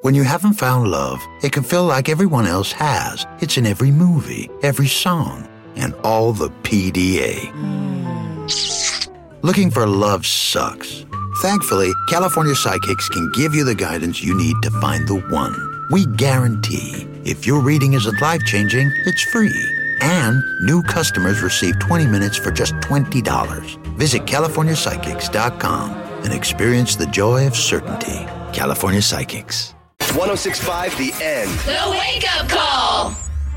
When you haven't found love, it can feel like everyone else has. It's in every movie, every song, and all the PDA. Looking for love sucks. Thankfully, California Psychics can give you the guidance you need to find the one. We guarantee if your reading isn't life-changing, it's free. And new customers receive 20 minutes for just $20. Visit CaliforniaPsychics.com and experience the joy of certainty. California Psychics. 106.5 The End. The Wake Up Call.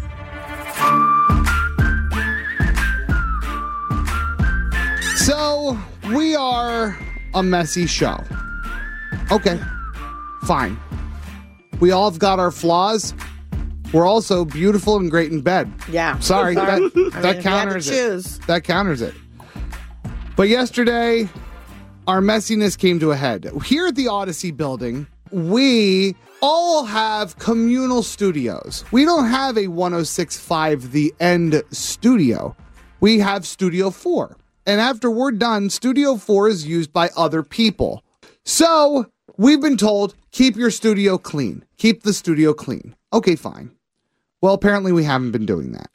So, we are a messy show. Okay, fine. We all have got our flaws. We're also beautiful and great in bed. Yeah. Sorry, that counters you had to choose. it. That counters it. But yesterday, our messiness came to a head. Here at the Odyssey building, we all have communal studios. We don't have a 106.5 The End studio. We have Studio 4. And after we're done, Studio 4 is used by other people. So we've been told, keep your studio clean. Keep the studio clean. Okay, fine. Well, apparently we haven't been doing that.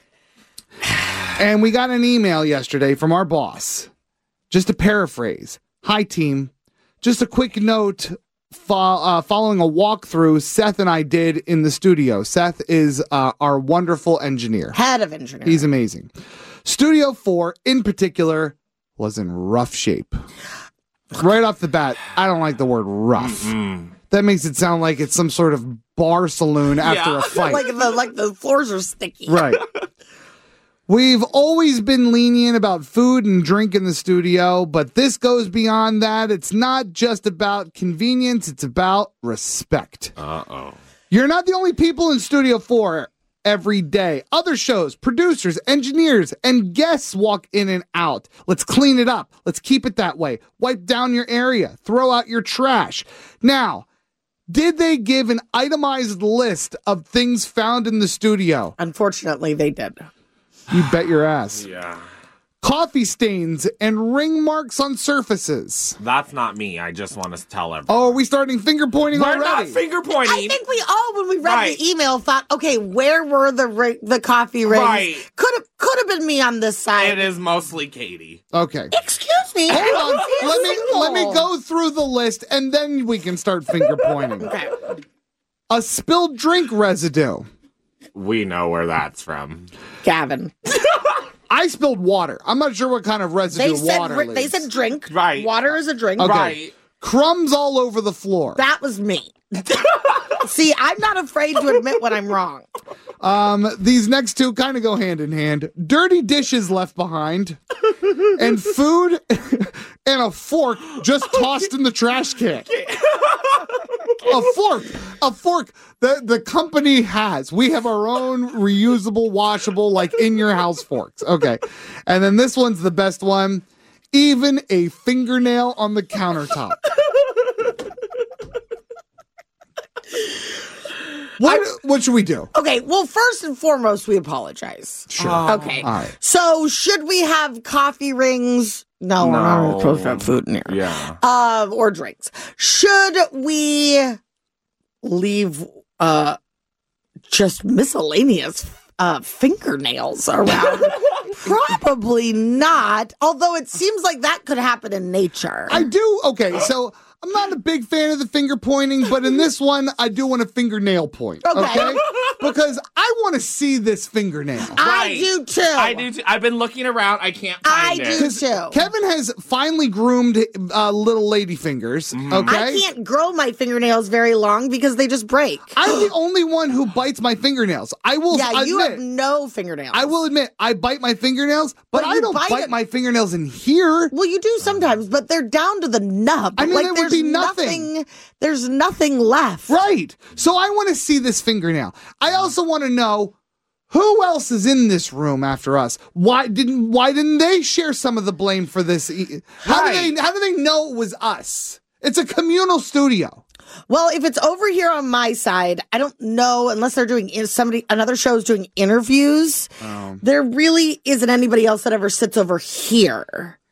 And we got an email yesterday from our boss. Just to paraphrase. Hi, team. Just a quick note following a walkthrough Seth and I did in the studio. Seth is our wonderful engineer. Head of engineering. He's amazing. Studio 4, in particular, was in rough shape. Right off the bat, I don't like the word rough. That makes it sound like it's some sort of bar saloon after a fight. like the floors are sticky. Right. We've always been lenient about food and drink in the studio, but this goes beyond that. It's not just about convenience, it's about respect. Uh-oh. You're not the only people in Studio 4 every day. Other shows, producers, engineers, and guests walk in and out. Let's clean it up. Let's keep it that way. Wipe down your area. Throw out your trash. Now, did they give an itemized list of things found in the studio? Unfortunately, they did. You bet your ass. Yeah. Coffee stains and ring marks on surfaces. That's not me. I just want to tell everyone. Oh, are we starting finger pointing We're already? not finger pointing. I think we all, when we read Right. the email, thought, okay, where were the coffee rings? Right. Could have been me on this side. It is mostly Katie. Okay. Excuse me. Hold on. Let me go through the list and then we can start finger pointing. Okay. A spilled drink residue. We know where that's from. Gavin. I spilled water. I'm not sure what kind of residue water leaves. They said drink. Right. Water is a drink. Okay. Right. Crumbs all over the floor. That was me. See, I'm not afraid to admit when I'm wrong. These next two kind of go hand in hand. Dirty dishes left behind, and food and a fork just tossed in the trash can. A fork that the company has. We have our own reusable, washable, like in your house forks. Okay. And then this one's the best one. Even a fingernail on the countertop. What should we do? Okay, well, first and foremost, we apologize. Sure. Okay. All right. So, should we have coffee rings? No, we're not supposed to have food in here. Yeah. Or drinks. Should we leave just miscellaneous fingernails around? Probably not. Although it seems like that could happen in nature. I do. Okay, so I'm not a big fan of the finger pointing, but in this one, I do want a fingernail point. Okay? Because I want to see this fingernail. I do too. I do too. I've been looking around. I can't find it. I do too. Kevin has finally groomed little lady fingers. Okay, I can't grow my fingernails very long because they just break. I'm the only one who bites my fingernails. I will Yeah, you have admit. no fingernails. I will admit, I bite my fingernails, but I you don't bite bite it- my fingernails in here. Well, you do sometimes, but they're down to the nub. I mean, like, there would there's be nothing. There's nothing left. Right. So I want to see this fingernail. I also want to know who else is in this room after us. Why didn't they share some of the blame for this? How do they know it was us? It's a communal studio. Well, if it's over here on my side, I don't know unless they're doing another show's doing interviews. There really isn't anybody else that ever sits over here.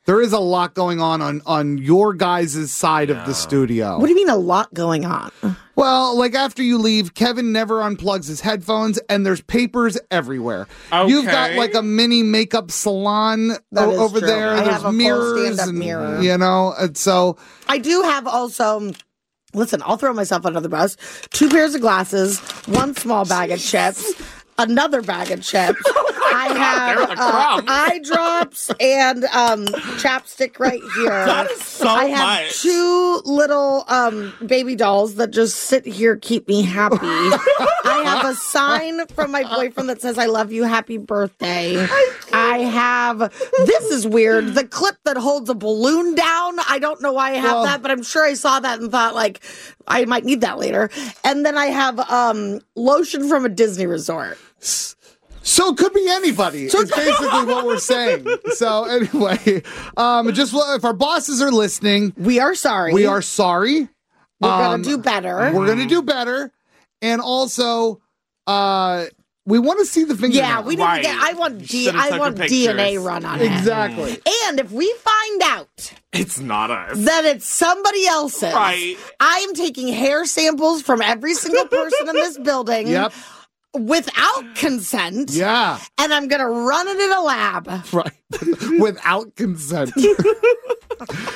there is a lot going on your guys' side of the studio. What do you mean a lot going on? Well, like after you leave, Kevin never unplugs his headphones, and there's papers everywhere. You've got like a mini makeup salon over true. there. I There's have a full mirrors, stand-up and, mirror. you know, and so I do have also. Listen, I'll throw myself under the bus. 2 pairs of glasses, 1 small bag of chips, another bag of chips. I have eye drops and chapstick right here. That is so I have much. 2 little baby dolls that just sit here, keep me happy. I have a sign from my boyfriend that says, "I love you, happy birthday." I have, this is weird, the clip that holds a balloon down. I don't know why I have that, but I'm sure I saw that and thought, like, I might need that later. And then I have lotion from a Disney resort. it could be anybody. It's basically what we're saying. So anyway, just if our bosses are listening, We are sorry. we are sorry. We're going to do better. We're going to do better. And also, we want to see the fingernail. Yeah, we need to get, I want DNA run on it. Exactly. And if we find out It's not us. that it's somebody else's, Right. I am taking hair samples from every single person in this building. Yep. Without consent. Yeah. And I'm going to run it in a lab. Right. Without consent.